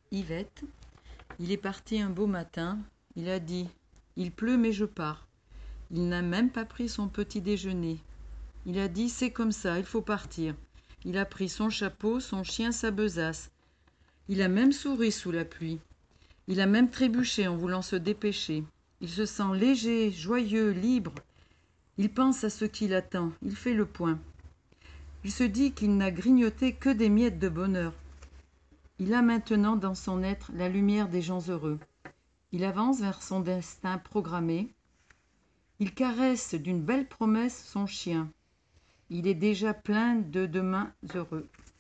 Yvette. Il est parti un beau matin. Il a dit « Il pleut mais je pars ». Il n'a même pas pris son petit déjeuner. Il a dit « C'est comme ça, il faut partir ». Il a pris son chapeau, son chien, sa besace. Il a même souri sous la pluie. Il a même trébuché en voulant se dépêcher. Il se sent léger, joyeux, libre. Il pense à ce qui l'attend. Il fait le point. Il se dit qu'il n'a grignoté que des miettes de bonheur. Il a maintenant dans son être la lumière des gens heureux. Il avance vers son destin programmé. Il caresse d'une belle promesse son chien. Il est déjà plein de demain heureux.